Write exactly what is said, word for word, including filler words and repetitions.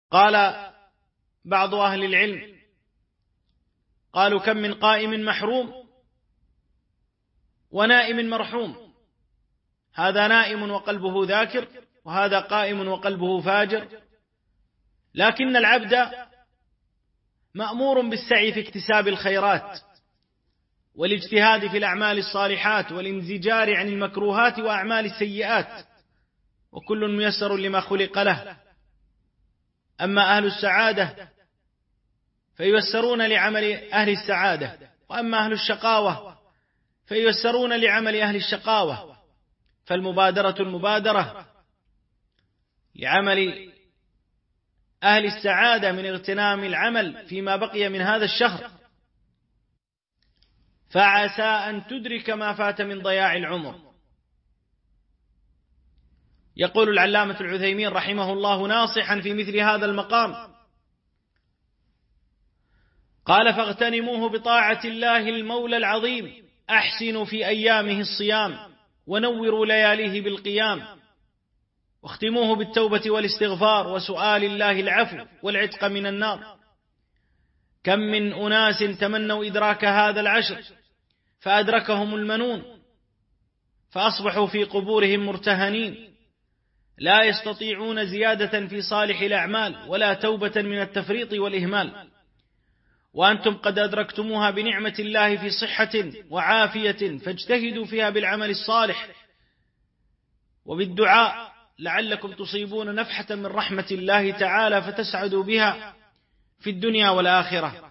قال بعض أهل العلم، قالوا: كم من قائم محروم ونائم مرحوم، هذا نائم وقلبه ذاكر، وهذا قائم وقلبه فاجر. لكن العبد مأمور بالسعي في اكتساب الخيرات والاجتهاد في الأعمال الصالحات والانزجار عن المكروهات وأعمال السيئات، وكل ميسر لما خلق له. أما أهل السعادة فييسرون لعمل أهل السعادة، وأما أهل الشقاوة فييسرون لعمل أهل الشقاوة. فالمبادرة المبادرة لعمل أهل السعادة من اغتنام العمل فيما بقي من هذا الشهر، فعسى أن تدرك ما فات من ضياع العمر. يقول العلامة العثيمين رحمه الله ناصحا في مثل هذا المقام، قال: فاغتنموه بطاعة الله المولى العظيم، أحسنوا في أيامه الصيام، ونوروا لياليه بالقيام، واختموه بالتوبة والاستغفار وسؤال الله العفو والعتق من النار. كم من أناس تمنوا إدراك هذا العشر فأدركهم المنون، فأصبحوا في قبورهم مرتهنين، لا يستطيعون زيادة في صالح الأعمال ولا توبة من التفريط والإهمال. وأنتم قد أدركتموها بنعمة الله في صحة وعافية، فاجتهدوا فيها بالعمل الصالح وبالدعاء لعلكم تصيبون نفحة من رحمة الله تعالى فتسعدوا بها في الدنيا والآخرة.